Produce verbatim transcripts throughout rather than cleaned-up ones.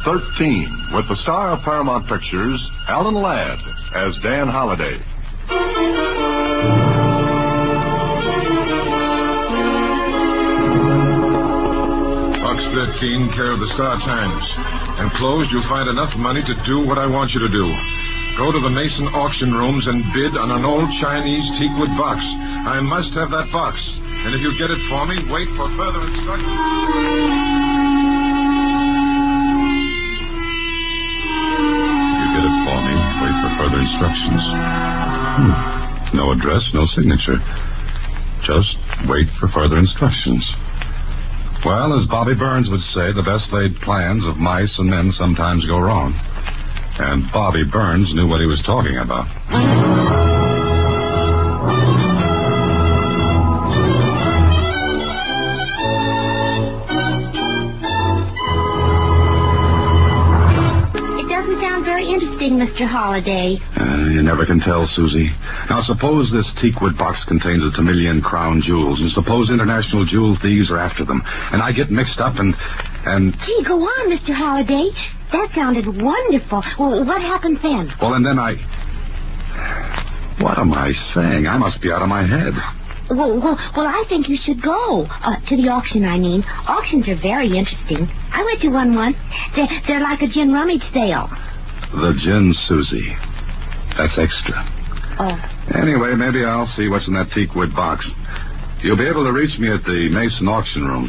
thirteen, with the star of Paramount Pictures, Alan Ladd, as Dan Holliday. Box thirteen, care of the Star Times. Enclosed, you'll find enough money to do what I want you to do. Go to the Mason auction rooms and bid on an old Chinese teakwood box. I must have that box. And if you get it for me, wait for further instructions. You get it for me, wait for further instructions. Hmm. No address, no signature. Just wait for further instructions. Well, as Bobby Burns would say, the best laid plans of mice and men sometimes go wrong. And Bobby Burns knew what he was talking about. It doesn't sound very interesting, Mister Holliday. Uh, you never can tell, Susie. Now, suppose this teakwood box contains a million crown jewels, and suppose international jewel thieves are after them, and I get mixed up and... and... Gee, go on, Mister Holliday. That sounded wonderful. Well, what happens then? Well, and then I... What am I saying? I must be out of my head. Well, well, well I think you should go. Uh, to the auction, I mean. Auctions are very interesting. I went to one once. They're, they're like a gin rummage sale. The gin, Susie. That's extra. Oh. Anyway, maybe I'll see what's in that teakwood box. You'll be able to reach me at the Mason auction rooms.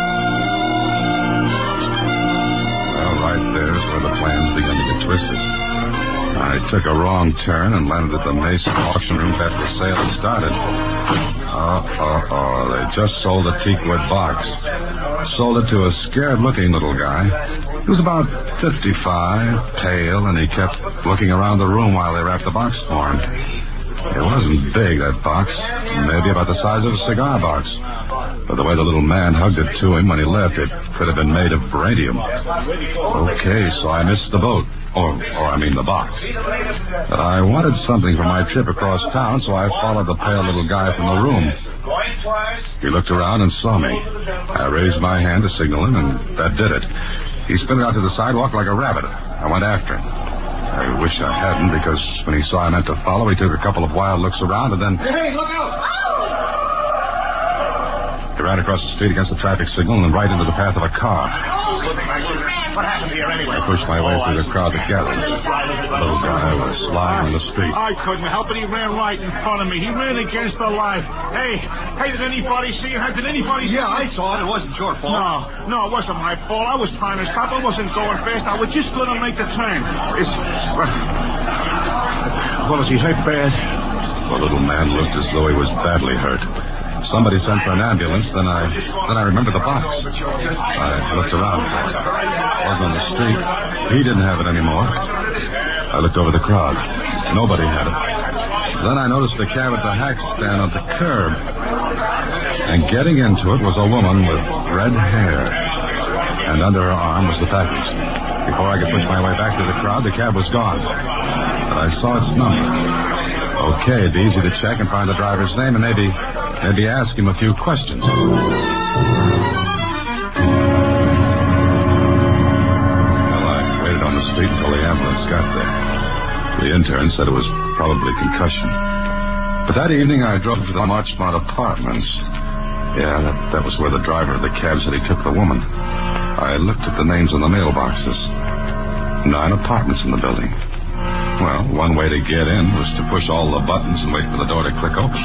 Well, right there's where the plans begin to get twisted. I took a wrong turn and landed at the Mason auction room after the sale had started. Oh, oh, oh, they just sold a teakwood box. Sold it to a scared-looking little guy. He was about fifty-five, pale, and he kept looking around the room while they wrapped the box for him. It wasn't big, that box. Maybe about the size of a cigar box. But the way the little man hugged it to him when he left, it could have been made of beryllium. Okay, so I missed the boat. Or, or I mean the box. But I wanted something for my trip across town, so I followed the pale little guy from the room. He looked around and saw me. I raised my hand to signal him, and that did it. He sprinted out to the sidewalk like a rabbit. I went after him. I wish I hadn't, because when he saw I meant to follow, he took a couple of wild looks around, and then... Hey, look out! He ran across the street against the traffic signal and right into the path of a car. What happened here anyway? I pushed my way through the crowd that gathered. The little guy was lying on the street. I couldn't help it. He ran right in front of me. He ran against the light. Hey, hey, did anybody see him? Did anybody see him? Yeah, I saw it. It wasn't your fault. No, no, it wasn't my fault. I was trying to stop. I wasn't going fast. I was just going to make the turn. It's... Well, was he hurt bad? The little man looked as though he was badly hurt. Somebody sent for an ambulance, then I then I remembered the box. I looked around. It wasn't on the street. He didn't have it anymore. I looked over the crowd. Nobody had it. Then I noticed the cab at the hack stand on the curb. And getting into it was a woman with red hair. And under her arm was the package. Before I could push my way back to the crowd, the cab was gone. But I saw its number. Okay, it'd be easy to check and find the driver's name and maybe... Maybe ask him a few questions. Well, I waited on the street until the ambulance got there. The intern said it was probably concussion. But that evening I drove to the Marchmont Apartments. Yeah, that, that was where the driver of the cab said he took the woman. I looked at the names on the mailboxes. Nine apartments in the building. Well, one way to get in was to push all the buttons and wait for the door to click open.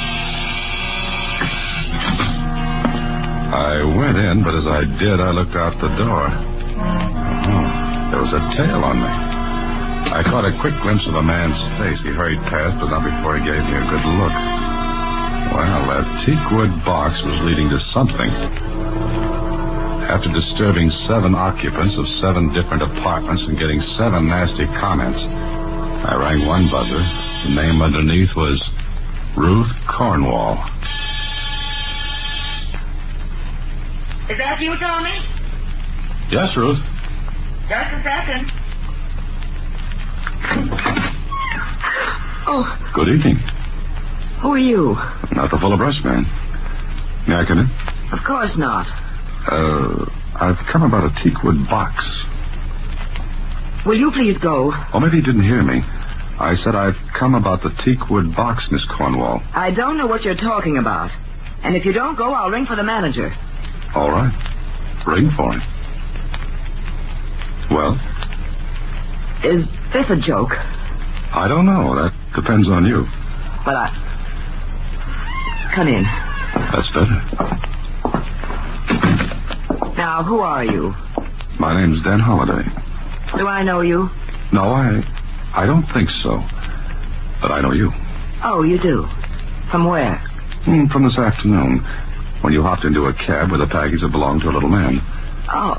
I went in, but as I did, I looked out the door. Oh, there was a tail on me. I caught a quick glimpse of a man's face. He hurried past, but not before he gave me a good look. Well, that teakwood box was leading to something. After disturbing seven occupants of seven different apartments and getting seven nasty comments, I rang one buzzer. The name underneath was Ruth Cornwall. Is that you, Tommy? Yes, Ruth. Just a second. Oh. Good evening. Who are you? Not the Fuller Brush man. May I come in? Of course not. Uh, I've come about a teakwood box. Will you please go? Oh, maybe you didn't hear me. I said I've come about the teakwood box, Miss Cornwall. I don't know what you're talking about. And if you don't go, I'll ring for the manager. All right. Ring for him. Well? Is this a joke? I don't know. That depends on you. Well, I... Come in. That's better. Now, who are you? My name's Dan Holliday. Do I know you? No, I... I don't think so. But I know you. Oh, you do? From where? Mm, from this afternoon, when you hopped into a cab with a package that belonged to a little man. Oh.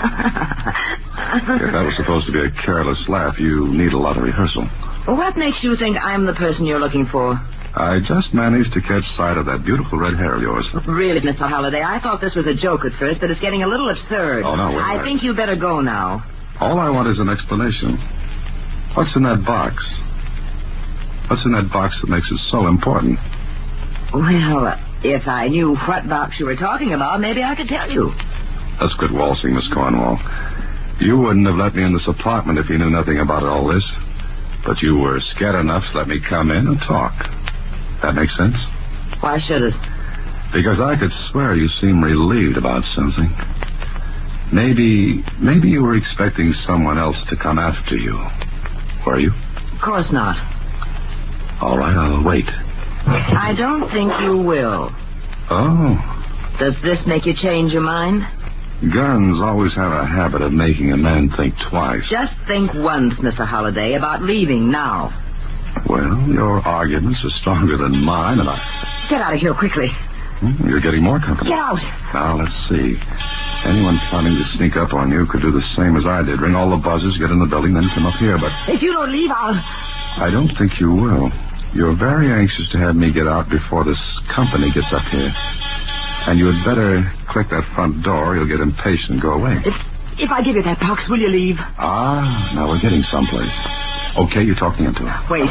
If that was supposed to be a careless laugh, you need a lot of rehearsal. What makes you think I'm the person you're looking for? I just managed to catch sight of that beautiful red hair of yours. Really, Mister Holliday, I thought this was a joke at first, but it's getting a little absurd. Oh, no, wait a I minute. think you better go now. All I want is an explanation. What's in that box? What's in that box that makes it so important? Well, uh, if I knew what box you were talking about, maybe I could tell you. That's good waltzing, Miss Cornwall. You wouldn't have let me in this apartment if you knew nothing about all this. But you were scared enough to let me come in and talk. That makes sense? Why should it? Because I could swear you seem relieved about something. Maybe, maybe you were expecting someone else to come after you. Were you? Of course not. All right, I'll wait. I don't think you will. Oh. Does this make you change your mind? Guns always have a habit of making a man think twice. Just think once, Mister Holliday, about leaving now. Well, your arguments are stronger than mine, and I... Get out of here quickly. Hmm, you're getting more company. Get out. Now, let's see. Anyone planning to sneak up on you could do the same as I did. Ring all the buzzers, get in the building, then come up here, but... If you don't leave, I'll... I don't think you will. You're very anxious to have me get out before this company gets up here. And you had better click that front door. You'll get impatient and go away. If, if I give you that box, will you leave? Ah, now we're getting someplace. Okay, you're talking into it. Wait.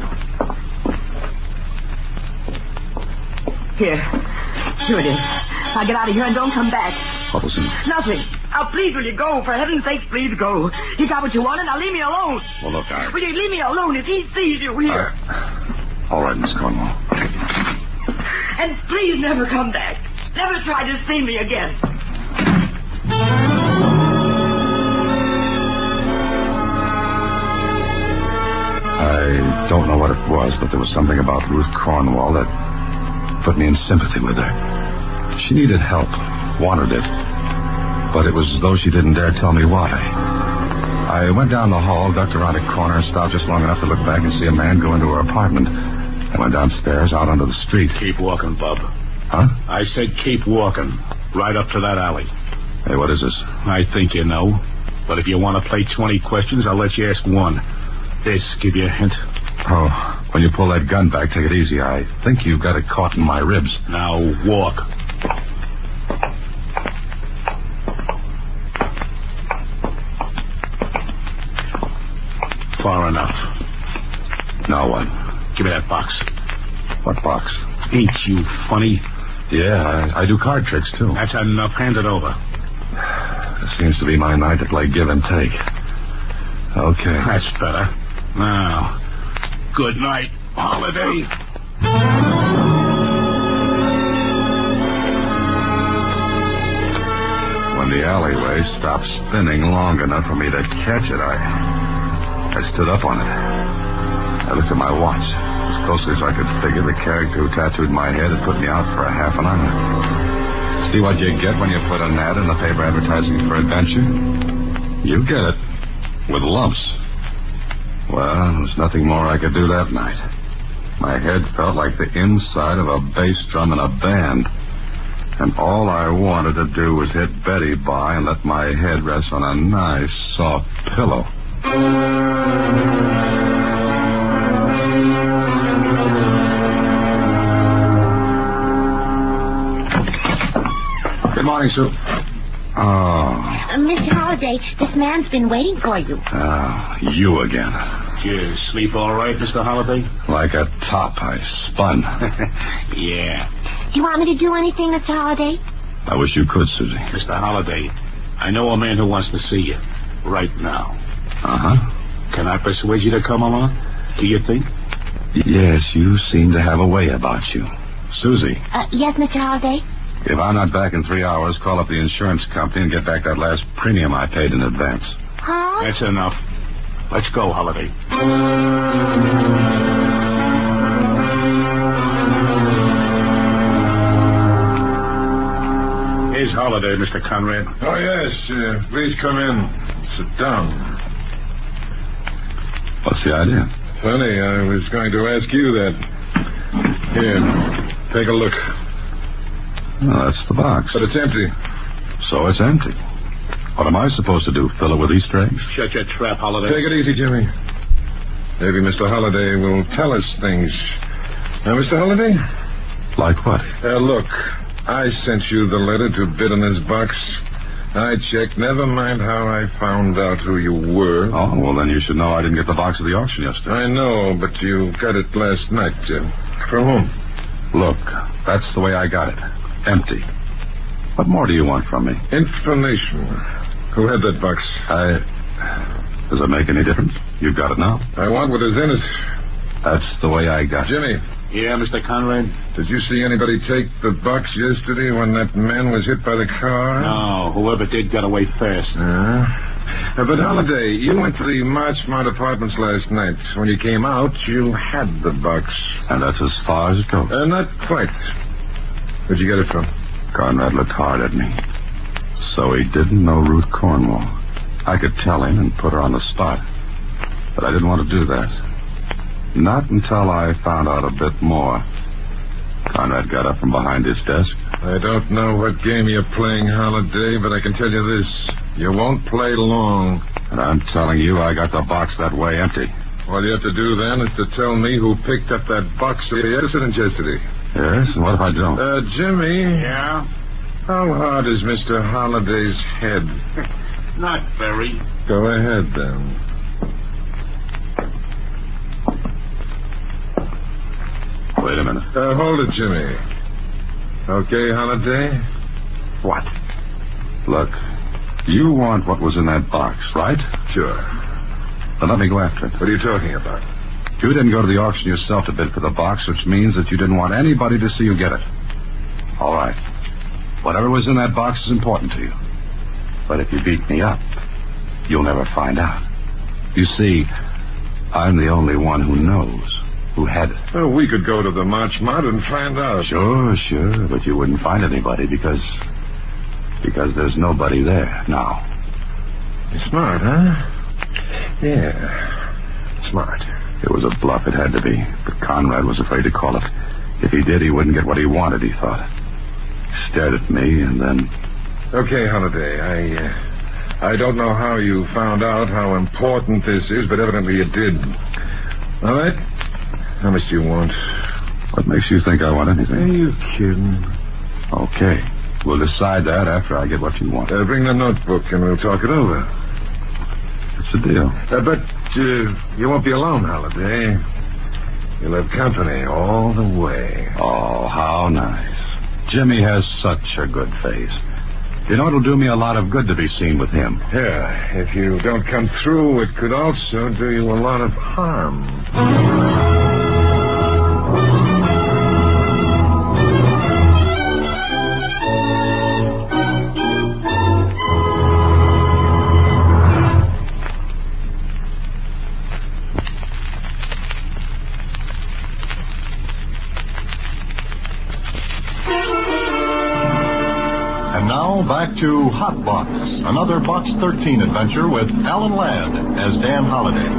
Here. Here it is. Now get out of here and don't come back. What was in it? Nothing. Now, please, will you go? For heaven's sake, please go. You got what you wanted. Now leave me alone. Well, look, I... Will you leave me alone if he sees you here? Uh, all right, Miss Cornwall. And please never come back. Never try to see me again. I don't know what it was, but there was something about Ruth Cornwall that put me in sympathy with her. She needed help, wanted it, but it was as though she didn't dare tell me why. I went down the hall, ducked around a corner, and stopped just long enough to look back and see a man go into her apartment. I went downstairs, out onto the street. Keep walking, Bub. Huh? I said keep walking. Right up to that alley. Hey, what is this? I think you know. But if you want to play twenty questions, I'll let you ask one. This give you a hint? Oh, when you pull that gun back, take it easy. I think you've got it caught in my ribs. Now walk. Far enough. Now what? Give me that box. What box? Ain't you funny? Yeah, I, I do card tricks, too. That's enough. Hand it over. This seems to be my night to play give and take. Okay. That's better. Now, good night, Holiday. When the alleyway stopped spinning long enough for me to catch it, I, I stood up on it. I looked at my watch. As closely as I could figure, the character who tattooed my head had put me out for a half an hour. See what you get when you put an ad in the paper advertising for adventure? You get it. With lumps. Well, there was nothing more I could do that night. My head felt like the inside of a bass drum in a band. And all I wanted to do was hit Betty by and let my head rest on a nice, soft pillow. Good morning, Sue. Oh. Uh, Mister Holliday, this man's been waiting for you. Oh, you again. Did you sleep all right, Mister Holliday? Like a top, I spun. Yeah. Do you want me to do anything, Mister Holliday? I wish you could, Susie. Mister Holliday, I know a man who wants to see you right now. Uh-huh. Can I persuade you to come along? Do you think? Yes, you seem to have a way about you. Susie. Uh, yes, Mister Holliday? If I'm not back in three hours, call up the insurance company and get back that last premium I paid in advance. Huh? That's enough. Let's go, Holliday. Here's Holliday, Mister Conrad. Oh, yes. Uh, please come in. Sit down. What's the idea? Funny, I was going to ask you that. Here, take a look. Oh, that's the box. But it's empty. So it's empty. What am I supposed to do, fill it with Easter eggs? Shut your trap, Holliday. Take it easy, Jimmy. Maybe Mister Holliday will tell us things. Now, Mister Holliday? Like what? Uh, look, I sent you the letter to bid on this box. I checked. Never mind how I found out who you were. Oh, well, then you should know I didn't get the box at the auction yesterday. I know, but you got it last night, Jim. From whom? Look, that's the way I got it. Empty. What more do you want from me? Information. Who had that box? I... Does it make any difference? You've got it now. I want what is in it. That's the way I got it. Jimmy. Yeah, Mister Conrad? Did you see anybody take the box yesterday when that man was hit by the car? No, whoever did got away fast. Uh, but Holliday, you went to the Marchmont Apartments last night. When you came out, you had the box. And that's as far as it goes. Uh, not quite. Where'd you get it from? Conrad looked hard at me. So he didn't know Ruth Cornwall. I could tell him and put her on the spot. But I didn't want to do that. Not until I found out a bit more. Conrad got up from behind his desk. I don't know what game you're playing, Holliday, but I can tell you this. You won't play long. And I'm telling you, I got the box that way empty. All you have to do then is to tell me who picked up that box at the accident yesterday. Yes? And what if I don't? Uh, Jimmy. Yeah? How hard is Mister Holliday's head? Not very. Go ahead, then. Wait a minute. Uh, hold it, Jimmy. Okay, Holliday? What? Look, you want what was in that box, right? Sure. Then let me go after it. What are you talking about? You didn't go to the auction yourself to bid for the box, which means that you didn't want anybody to see you get it. All right. Whatever was in that box is important to you. But if you beat me up, you'll never find out. You see, I'm the only one who knows who had it. Well, we could go to the Marchmont and find out. Sure, sure, but you wouldn't find anybody because... because there's nobody there now. You're smart, huh? Yeah, smart. It was a bluff, it had to be, but Conrad was afraid to call it. If he did, he wouldn't get what he wanted, he thought. He stared at me, and then... Okay, Holliday, I, uh, I don't know how you found out how important this is, but evidently you did. All right? How much do you want? What makes you think I want anything? Are you kidding? Okay. We'll decide that after I get what you want. Uh, bring the notebook, and we'll talk it over. What's the deal? Uh, but uh, you won't be alone, Holliday. You'll have company all the way. Oh, how nice. Jimmy has such a good face. You know, it'll do me a lot of good to be seen with him. Yeah, if you don't come through, it could also do you a lot of harm. Back to Hot Box, another Box thirteen adventure with Alan Ladd as Dan Holliday.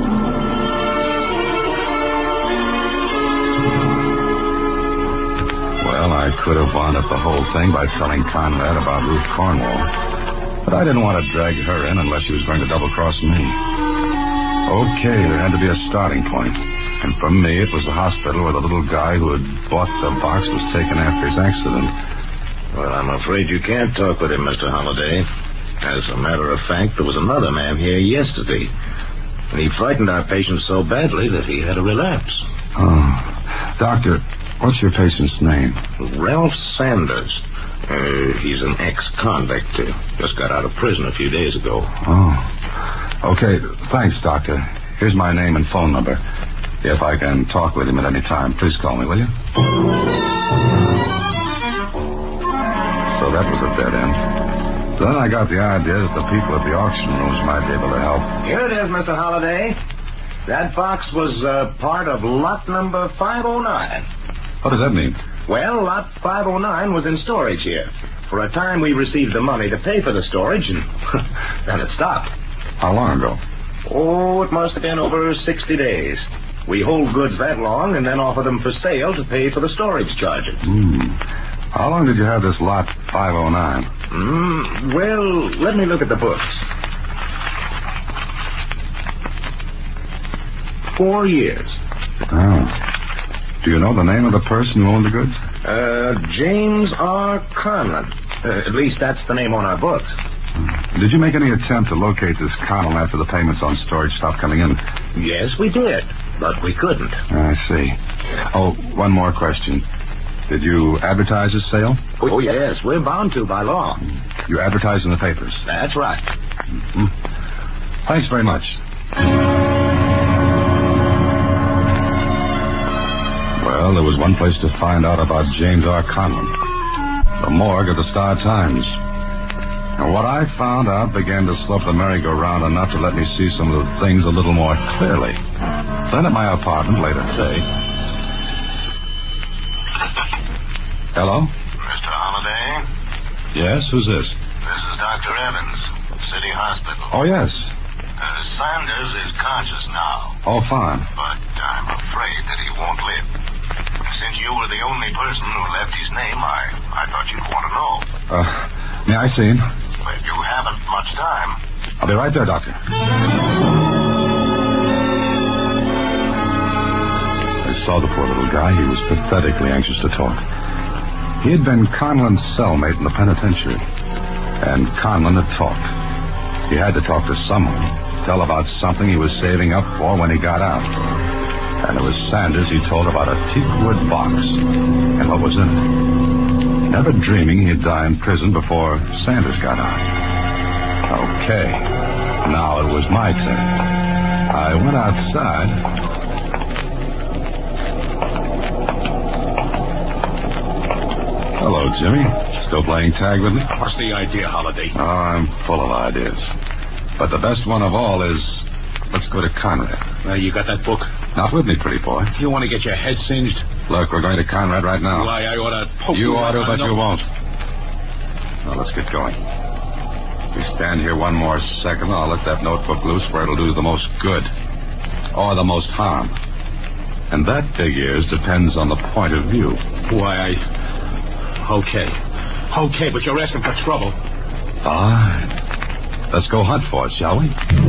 Well, I could have wound up the whole thing by telling Conrad about Ruth Cornwall, but I didn't want to drag her in unless she was going to double-cross me. Okay, there had to be a starting point, and for me it was the hospital where the little guy who had bought the box was taken after his accident. Well, I'm afraid you can't talk with him, Mister Holliday. As a matter of fact, there was another man here yesterday, and he frightened our patient so badly that he had a relapse. Oh. Doctor, what's your patient's name? Ralph Sanders. Uh, he's an ex-convict. Uh, just got out of prison a few days ago. Oh. Okay, thanks, Doctor. Here's my name and phone number. If I can talk with him at any time, please call me, will you? So that was a dead end. Then I got the idea that the people at the auction rooms might be able to help. Here it is, Mister Holliday. That box was uh, part of lot number five oh nine. What does that mean? Well, lot five oh nine was in storage here. For a time, we received the money to pay for the storage, and then it stopped. How long ago? Oh, it must have been over sixty days. We hold goods that long and then offer them for sale to pay for the storage charges. Hmm. How long did you have this lot five oh nine? Hmm. Well, let me look at the books. Four years. Oh. Do you know the name of the person who owned the goods? Uh, James R. Conlon. Uh, at least that's the name on our books. Did you make any attempt to locate this Conlon after the payments on storage stopped coming in? Yes, we did, but we couldn't. I see. Oh, one more question. Did you advertise this sale? Oh, yes, we're bound to by law. You advertised in the papers? That's right. Mm-hmm. Thanks very much. Well, there was one place to find out about James R. Conlon. The morgue of the Star Times. And what I found out began to slope the merry-go-round enough to let me see some of the things a little more clearly. Then at my apartment later, say. Hello? Mister Holliday? Yes, who's this? This is Doctor Evans, City Hospital. Oh, yes. Uh, Sanders is conscious now. Oh, fine. But I'm afraid that he won't live. Since you were the only person who left his name, I, I thought you'd want to know. Uh, may I see him? But you haven't much time. I'll be right there, Doctor. I saw the poor little guy. He was pathetically anxious to talk. He had been Conlon's cellmate in the penitentiary. And Conlon had talked. He had to talk to someone, tell about something he was saving up for when he got out. And it was Sanders he told about a teakwood box and what was in it. Never dreaming he'd die in prison before Sanders got out. Okay. Now it was my turn. I went outside. Hello, Jimmy. Still playing tag with me? What's the idea, Holliday? Oh, I'm full of ideas. But the best one of all is, let's go to Conrad. Uh, you got that book? Not with me, pretty boy. You want to get your head singed? Look, we're going to Conrad right now. Why, I ought to poke you. You ought to, right but you won't. Well, let's get going. If we stand here one more second, I'll let that notebook loose where it'll do the most good. Or the most harm. And that, big ears, depends on the point of view. Why, I... Okay. Okay, but you're asking for trouble. Fine. Let's go hunt for it, shall we?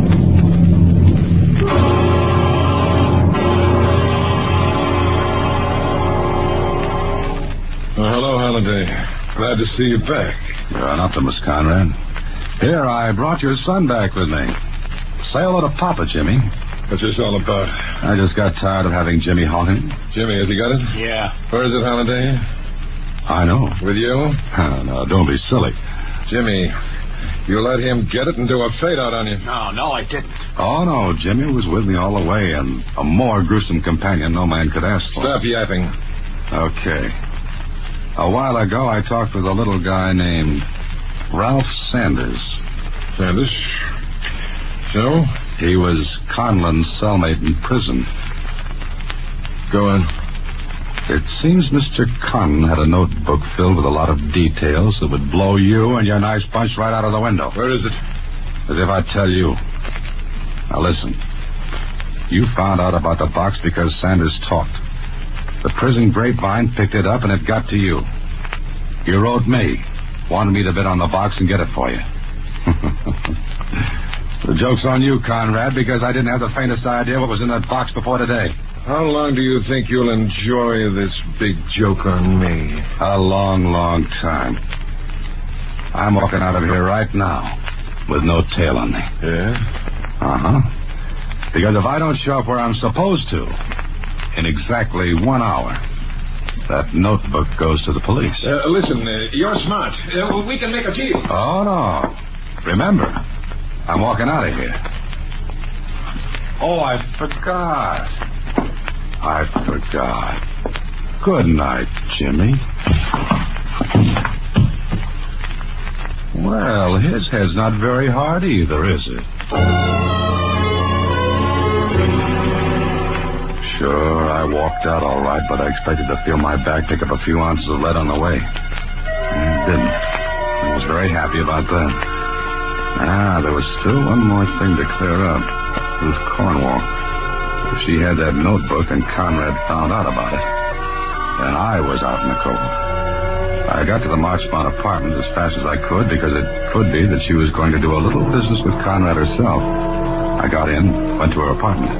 Well, hello, Holliday. Glad to see you back. You're an optimist, Conrad. Here, I brought your son back with me. Say hello to Papa, Jimmy. What's this all about? I just got tired of having Jimmy haunting. Jimmy, has he got it? Yeah. Where is it, Holliday? I know. With you? Oh, no, don't be silly. Jimmy, you let him get it and do a fade-out on you. No, no, I didn't. Oh, no, Jimmy was with me all the way, and a more gruesome companion no man could ask for. Stop yapping. Okay. A while ago, I talked with a little guy named Ralph Sanders. Sanders? So? He was Conlon's cellmate in prison. Go on. It seems Mister Conlon had a notebook filled with a lot of details that would blow you and your nice bunch right out of the window. Where is it? As if I tell you. Now listen. You found out about the box because Sanders talked. The prison grapevine picked it up and it got to you. You wrote me. Wanted me to bid on the box and get it for you. The joke's on you, Conrad, because I didn't have the faintest idea what was in that box before today. How long do you think you'll enjoy this big joke on me? A long, long time. I'm walking out of here right now with no tail on me. Yeah? Uh-huh. Because if I don't show up where I'm supposed to, in exactly one hour, that notebook goes to the police. Uh, listen, uh, you're smart. Uh, we can make a deal. Oh, no. Remember, I'm walking out of here. Oh, I forgot. I forgot. Good night, Jimmy. Well, his head's not very hard either, is it? Sure, I walked out all right, but I expected to feel my back pick up a few ounces of lead on the way. It didn't. I was very happy about that. Ah, there was still one more thing to clear up. Ruth Cornwall. If she had that notebook and Conrad found out about it, then I was out in the cold. I got to the Marchmont apartment as fast as I could because it could be that she was going to do a little business with Conrad herself. I got in, went to her apartment.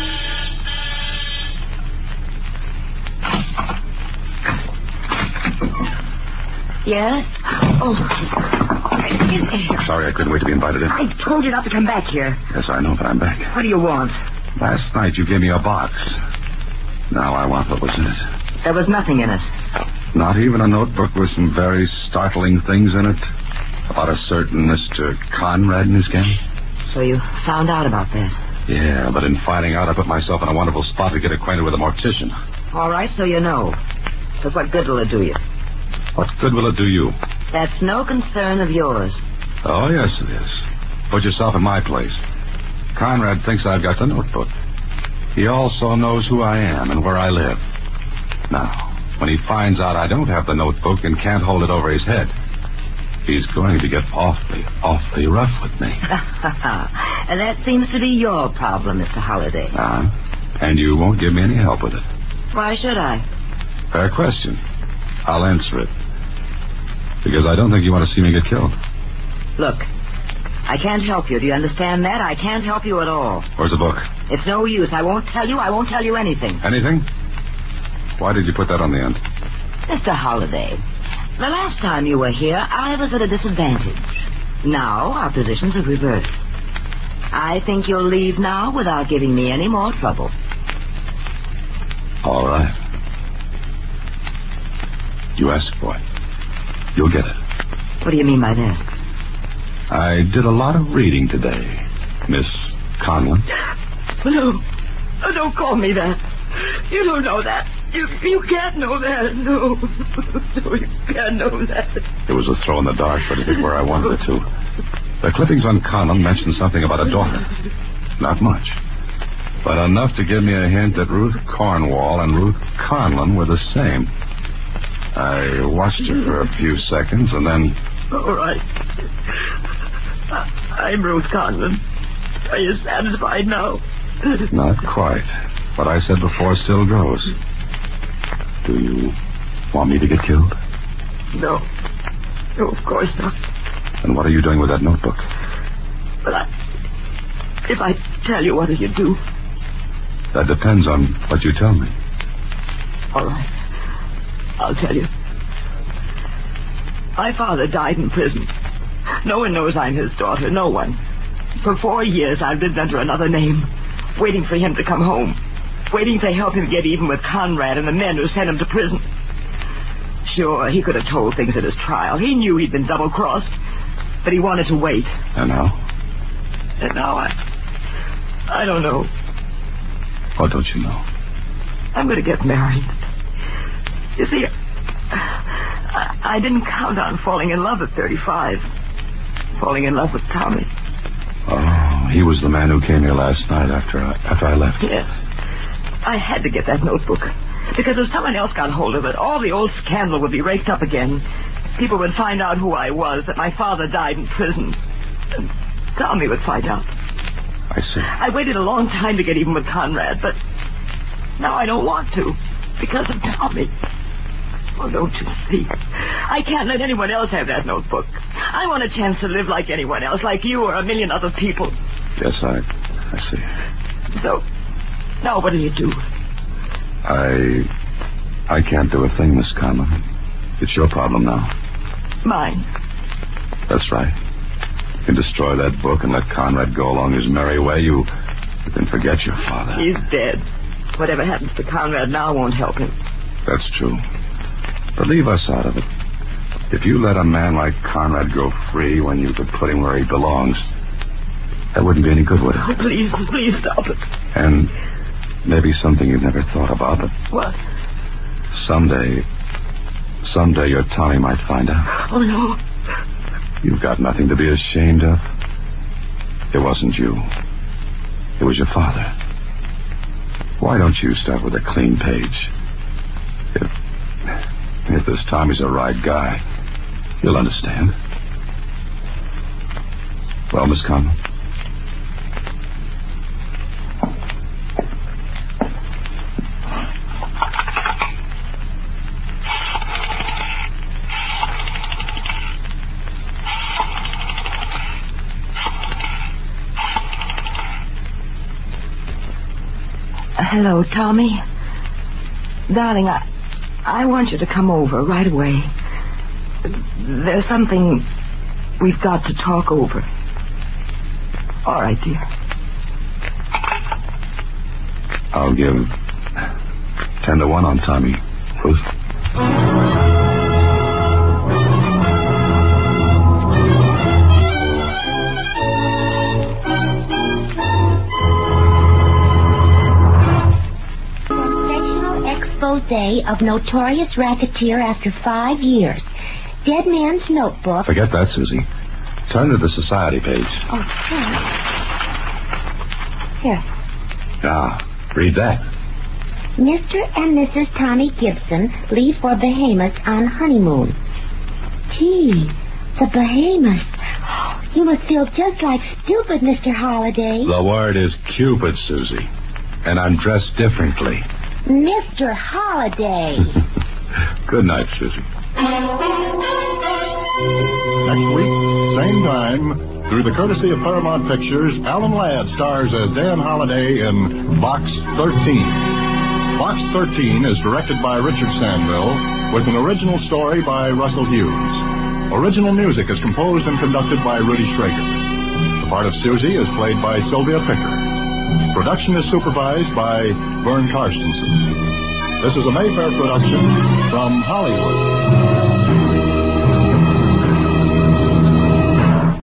Yes? Oh. Sorry, I couldn't wait to be invited in. I told you not to come back here. Yes, I know, but I'm back. What do you want? Last night you gave me a box. Now I want what was in it. There was nothing in it. Not even a notebook with some very startling things in it? About a certain Mister Conrad and his gang? So you found out about that? Yeah, but in finding out, I put myself in a wonderful spot to get acquainted with a mortician. All right, so you know. But what good will it do you? What good will it do you? That's no concern of yours. Oh, yes, it is. Put yourself in my place. Conrad thinks I've got the notebook. He also knows who I am and where I live. Now, when he finds out I don't have the notebook and can't hold it over his head, he's going to get awfully, awfully rough with me. And that seems to be your problem, Mister Holliday. Uh, and you won't give me any help with it. Why should I? Fair question. I'll answer it. Because I don't think you want to see me get killed. Look, I can't help you. Do you understand that? I can't help you at all. Where's the book? It's no use. I won't tell you. I won't tell you anything. Anything? Why did you put that on the end? Mister Holliday, the last time you were here, I was at a disadvantage. Now, our positions have reversed. I think you'll leave now without giving me any more trouble. All right. You asked for it. You'll get it. What do you mean by that? I did a lot of reading today, Miss Conlon. No. Oh, don't call me that. You don't know that. You you can't know that. No. No, you can't know that. It was a throw in the dark, but it is where I wanted it to. The clippings on Conlon mentioned something about a daughter. Not much. But enough to give me a hint that Ruth Cornwall and Ruth Conlon were the same. I watched her for a few seconds, and then... All right. I'm Ruth Conlon. Are you satisfied now? Not quite. What I said before still goes. Do you want me to get killed? No. No, of course not. And what are you doing with that notebook? But I... If I tell you, what do you do? That depends on what you tell me. All right. I'll tell you. My father died in prison. No one knows I'm his daughter. No one. For four years, I've lived under another name, waiting for him to come home, waiting to help him get even with Conrad and the men who sent him to prison. Sure, he could have told things at his trial. He knew he'd been double-crossed, but he wanted to wait. And now? And now I... I don't know. What don't you know? I'm going to get married. You see, I, I didn't count on falling in love at thirty-five. Falling in love with Tommy. Oh, he was the man who came here last night after I, after I left. Yes. I had to get that notebook. Because if someone else got hold of it, all the old scandal would be raked up again. People would find out who I was, that my father died in prison. And Tommy would find out. I see. I waited a long time to get even with Conrad, but now I don't want to. Because of Tommy. Oh, don't you see? I can't let anyone else have that notebook. I want a chance to live like anyone else, like you or a million other people. Yes, I I see. So, now what do you do? I... I can't do a thing, Miss Conlon. It's your problem now. Mine? That's right. You can destroy that book and let Conrad go along his merry way. You, you can forget your father. He's dead. Whatever happens to Conrad now won't help him. That's true. But leave us out of it. If you let a man like Conrad go free when you could put him where he belongs, That wouldn't be any good, would it? Oh, please, please stop it. And maybe something you've never thought about, but What? someday, someday your Tommy might find out. Oh, no. You've got nothing to be ashamed of. It wasn't you. It was your father. Why don't you start with a clean page? If, if this Tommy's the right guy, you'll understand. Well, Miss Conlon? Hello, Tommy. Darling, I, I want you to come over right away. There's something we've got to talk over. All right, dear. I'll give ten to one on Tommy, Ruth. Day of notorious racketeer after five years. Dead Man's Notebook. Forget that, Susie. Turn to the society page. Oh, sure. Here. Now, read that. Mister and Missus Tommy Gibson leave for Bahamas on honeymoon. Gee, the Bahamas. You must feel just like stupid, Mister Holliday. The word is Cupid, Susie. And I'm dressed differently. Mister Holliday. Good night, Susie. Next week, same time, through the courtesy of Paramount Pictures, Alan Ladd stars as Dan Holliday in Box thirteen. Box thirteen is directed by Richard Sandville with an original story by Russell Hughes. Original music is composed and conducted by Rudy Schrager. The part of Susie is played by Sylvia Picker. Production is supervised by Vern Karstensen. This is a Mayfair production from Hollywood.